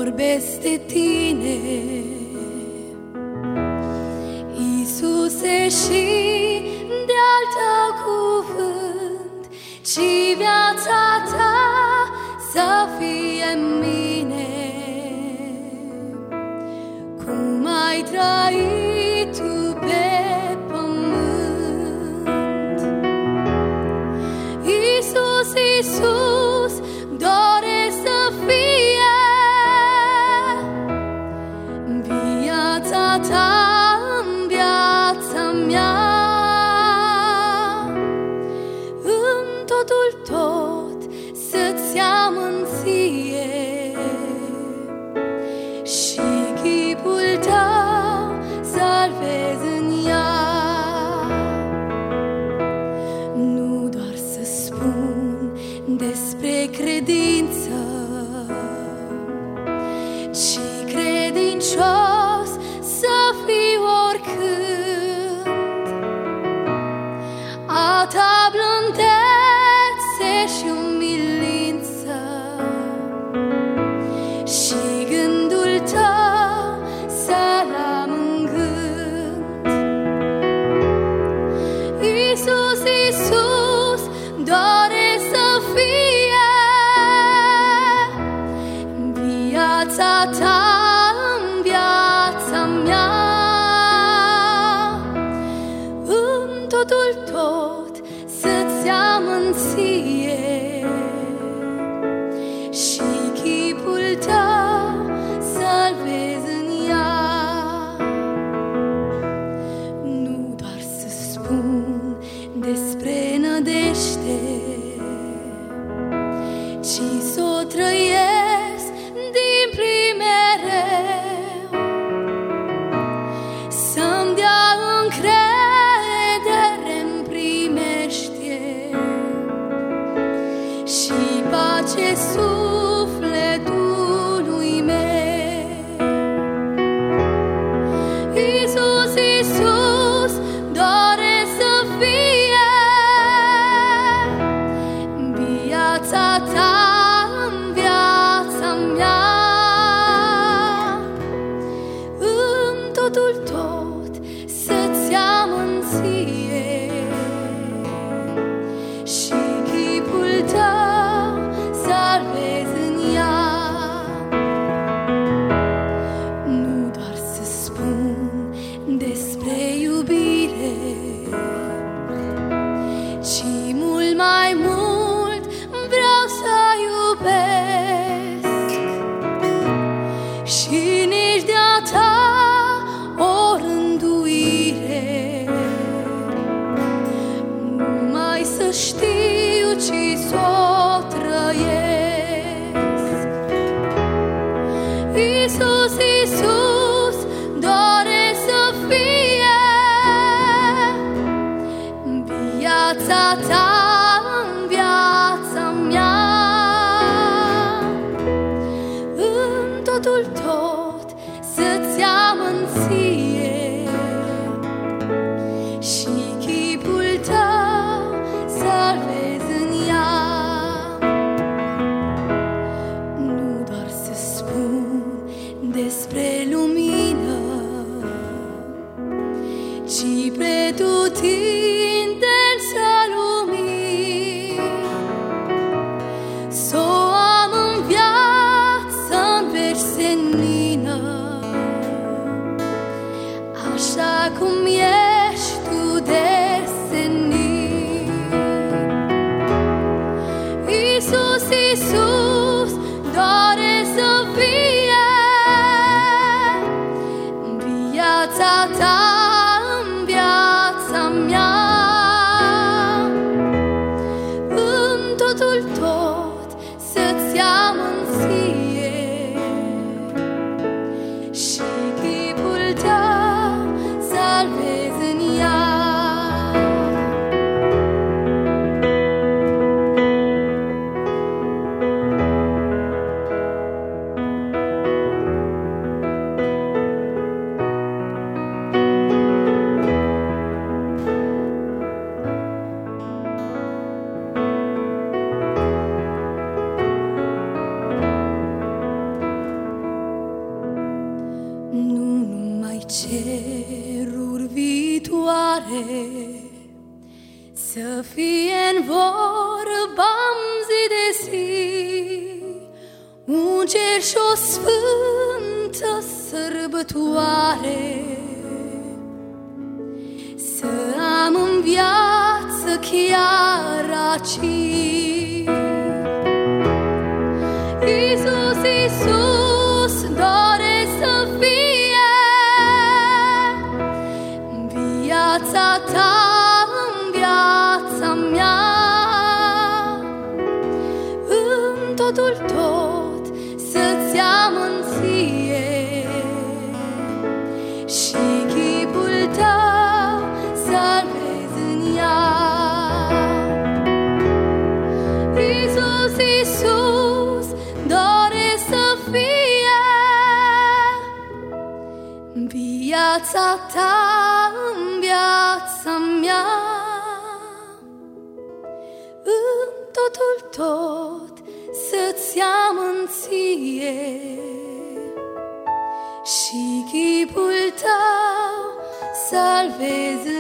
vorbesc de tine, Iisuse, și de-al tău cuvânt, ci viața ta să fie în mine. Cum ai trăit tu pe pământ, Iisus, Iisus, doresc să fie viața ta în viața mea, în totul tot să-ți amânție și chipul tău să-l vezi în ea. Nu doar să spun despre credință, ci credincios să fiu oricând. A ta blândețe și umilință și gândul tău să-l am în gând. Iisus, Iisus, doresc să fie viața ta în viața mea, în totul tot să-ți amânție și chipul tău să-l vezi în ea. Nu doar să spun despre nădejde, ci s-o trăiesc din plin mereu, să-mi dea încredere în primește și pace sufletului meu. Iisus, Iisus, doresc să fie viața ta în viața mea, în totul tot să-ți amânție și chipul tău să-l vezi în ea. Nu doar să spun despre iubire, ci mult mai mult vreau să iubesc și nici de-a ta o rânduire, numai să știu, ci s-o trăiesc. Iisus, Iisus, doresc să fie viața ta în viața mea, în totul tot să-ți amânție și chipul tău să-l vezi în ea. Nu doar să spun despre lumină, ci pretutindeni să lumin, s-o am în viață în veci senină, ceruri viitoare, să fie în vorba-n zi de zi, un cer și o sfântă sărbătoare, să am în viață chiar aici. Iisus, Iisus, doresc să fie viața ta în viața mea, în totul tot să-ți amânție și chipul tău să-l vezi în ea. Iisus, Iisus, doresc să fie viața ta în viața mea, în totul tot să-ți amânție și chipul tău să-l vezi